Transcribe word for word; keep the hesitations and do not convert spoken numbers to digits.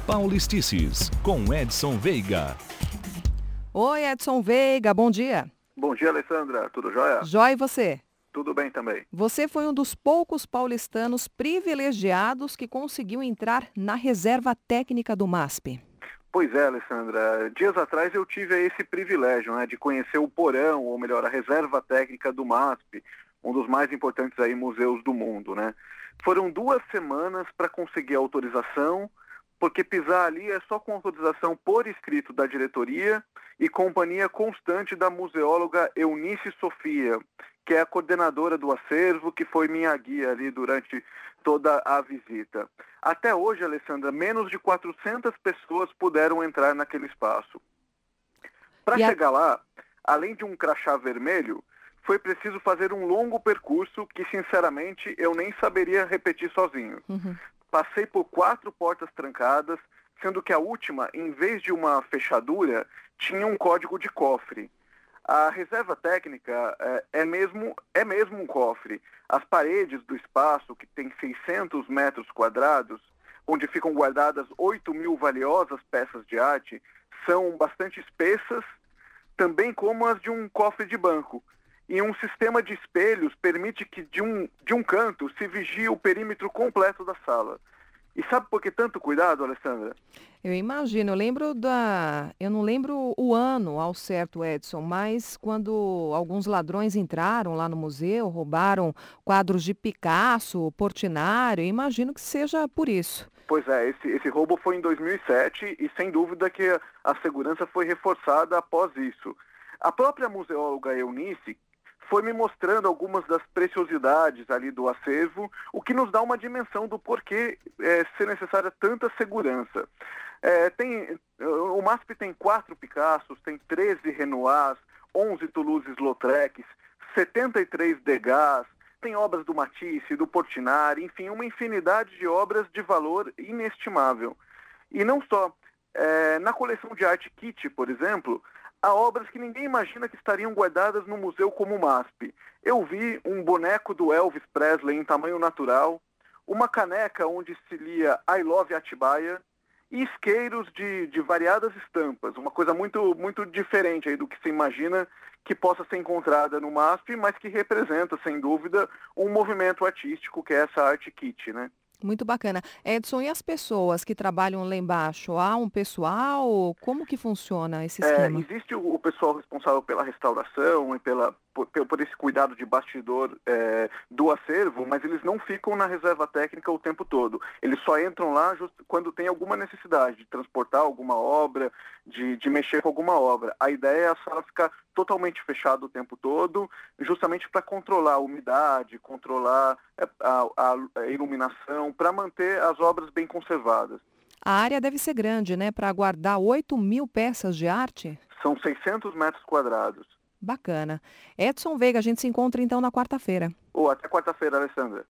Paulistices, com Edson Veiga. Oi, Edson Veiga, bom dia. Bom dia, Alessandra. Tudo jóia? Jóia, e você? Tudo bem também. Você foi um dos poucos paulistanos privilegiados que conseguiu entrar na reserva técnica do M A S P. Pois é, Alessandra. Dias atrás eu tive esse privilégio, né, de conhecer o porão, ou melhor, a reserva técnica do M A S P, um dos mais importantes aí museus do mundo, né? Foram duas semanas para conseguir a autorização, porque pisar ali é só com autorização por escrito da diretoria e companhia constante da museóloga Eunice Sofia, que é a coordenadora do acervo, que foi minha guia ali durante toda a visita. Até hoje, Alessandra, menos de quatrocentas pessoas puderam entrar naquele espaço. Para chegar a... lá, além de um crachá vermelho, foi preciso fazer um longo percurso que, sinceramente, eu nem saberia repetir sozinho. Uhum. Passei por quatro portas trancadas, sendo que a última, em vez de uma fechadura, tinha um código de cofre. A reserva técnica é, é, mesmo, é mesmo um cofre. As paredes do espaço, que tem seiscentos metros quadrados, onde ficam guardadas oito mil valiosas peças de arte, são bastante espessas, também como as de um cofre de banco. E um sistema de espelhos permite que de um, de um canto se vigie o perímetro completo da sala. E sabe por que tanto cuidado, Alessandra? Eu imagino, eu lembro da... Eu não lembro o ano ao certo, Edson, mas quando alguns ladrões entraram lá no museu, roubaram quadros de Picasso, Portinari, eu imagino que seja por isso. Pois é, esse, esse roubo foi em dois mil e sete e sem dúvida que a, a segurança foi reforçada após isso. A própria museóloga Eunice foi me mostrando algumas das preciosidades ali do acervo, o que nos dá uma dimensão do porquê é, ser necessária tanta segurança. É, tem, o M A S P tem quatro Picassos, tem treze Renoirs, onze Toulouse-Lautrecs, setenta e três Degas, tem obras do Matisse, do Portinari, enfim, uma infinidade de obras de valor inestimável. E não só. É, na coleção de arte Kitty, por exemplo, há obras que ninguém imagina que estariam guardadas no museu como o M A S P. Eu vi um boneco do Elvis Presley em tamanho natural, uma caneca onde se lia I Love Atibaia e isqueiros de, de variadas estampas, uma coisa muito, muito diferente aí do que se imagina que possa ser encontrada no M A S P, mas que representa, sem dúvida, um movimento artístico que é essa arte Kitty, né? Muito bacana. Edson, e as pessoas que trabalham lá embaixo? Há um pessoal? Como que funciona esse esquema? É, existe o, o pessoal responsável pela restauração e pela, por, por esse cuidado de bastidor é, do acervo, mas eles não ficam na reserva técnica o tempo todo. Eles só entram lá just, quando tem alguma necessidade de transportar alguma obra, de, de mexer com alguma obra. A ideia é a sala ficar totalmente fechada o tempo todo, justamente para controlar a umidade, controlar a, a, a iluminação, para manter as obras bem conservadas. A área deve ser grande, né? Para guardar oito mil peças de arte? São seiscentos metros quadrados. Bacana. Edson Veiga, a gente se encontra então na quarta-feira. Ou até quarta-feira, Alessandra.